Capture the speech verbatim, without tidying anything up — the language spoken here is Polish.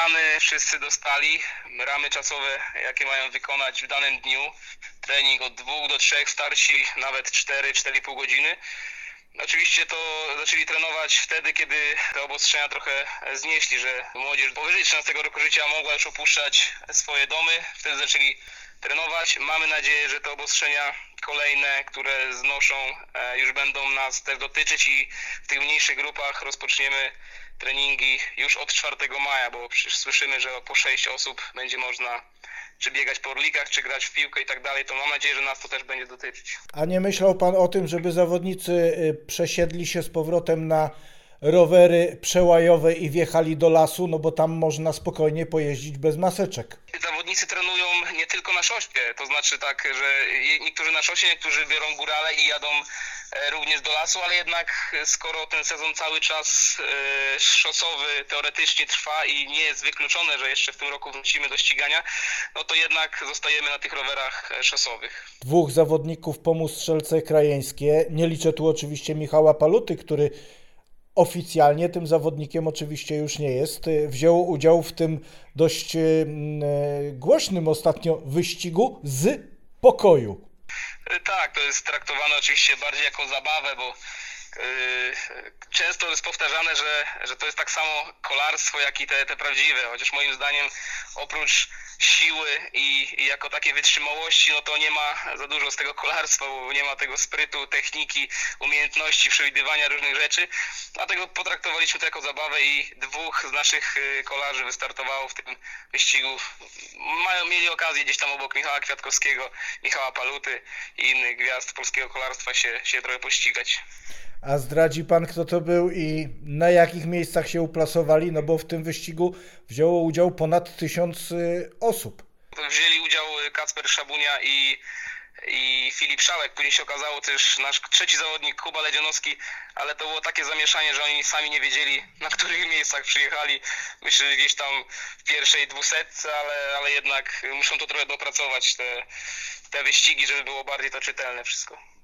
plany wszyscy dostali, ramy czasowe, jakie mają wykonać w danym dniu. Trening od dwóch do trzech, starsi nawet cztery, cztery i pół godziny. Oczywiście to zaczęli trenować wtedy, kiedy te obostrzenia trochę znieśli, że młodzież powyżej trzynastego roku życia mogła już opuszczać swoje domy. Wtedy zaczęli trenować. Mamy nadzieję, że te obostrzenia kolejne, które znoszą, już będą nas też dotyczyć i w tych mniejszych grupach rozpoczniemy treningi już od czwartego maja, bo przecież słyszymy, że po sześć osób będzie można czy biegać po orlikach, czy grać w piłkę i tak dalej, to mam nadzieję, że nas to też będzie dotyczyć. A nie myślał Pan o tym, żeby zawodnicy przesiedli się z powrotem na rowery przełajowe i wjechali do lasu, no bo tam można spokojnie pojeździć bez maseczek? Zawodnicy trenują nie tylko na szosie, to znaczy tak, że niektórzy na szosie, niektórzy biorą górale i jadą również do lasu, ale jednak skoro ten sezon cały czas szosowy teoretycznie trwa i nie jest wykluczone, że jeszcze w tym roku wrócimy do ścigania, no to jednak zostajemy na tych rowerach szosowych. Dwóch zawodników pomóż Strzelce Krajeńskie, nie liczę tu oczywiście Michała Paluty, który oficjalnie tym zawodnikiem oczywiście już nie jest, wzięło udział w tym dość głośnym ostatnio wyścigu z pokoju. Tak, to jest traktowane oczywiście bardziej jako zabawę, bo yy, często jest powtarzane, że, że to jest tak samo kolarstwo, jak i te, te prawdziwe, chociaż moim zdaniem oprócz siły i, i jako takiej wytrzymałości, no to nie ma za dużo z tego kolarstwa, bo nie ma tego sprytu, techniki, umiejętności przewidywania różnych rzeczy. Dlatego potraktowaliśmy to jako zabawę i dwóch z naszych kolarzy wystartowało w tym wyścigu. Mają, mieli okazję gdzieś tam obok Michała Kwiatkowskiego, Michała Paluty i innych gwiazd polskiego kolarstwa się, się trochę pościgać. A zdradzi Pan, kto to był i na jakich miejscach się uplasowali? No bo w tym wyścigu wzięło udział ponad tysiąc osób. Wzięli udział Kacper Szabunia i, i Filip Szałek. Później się okazało też nasz trzeci zawodnik, Kuba Ledzionowski, ale to było takie zamieszanie, że oni sami nie wiedzieli, na których miejscach przyjechali. Myślę, że gdzieś tam w pierwszej dwusetce, ale, ale jednak muszą to trochę dopracować, te, te wyścigi, żeby było bardziej to czytelne wszystko.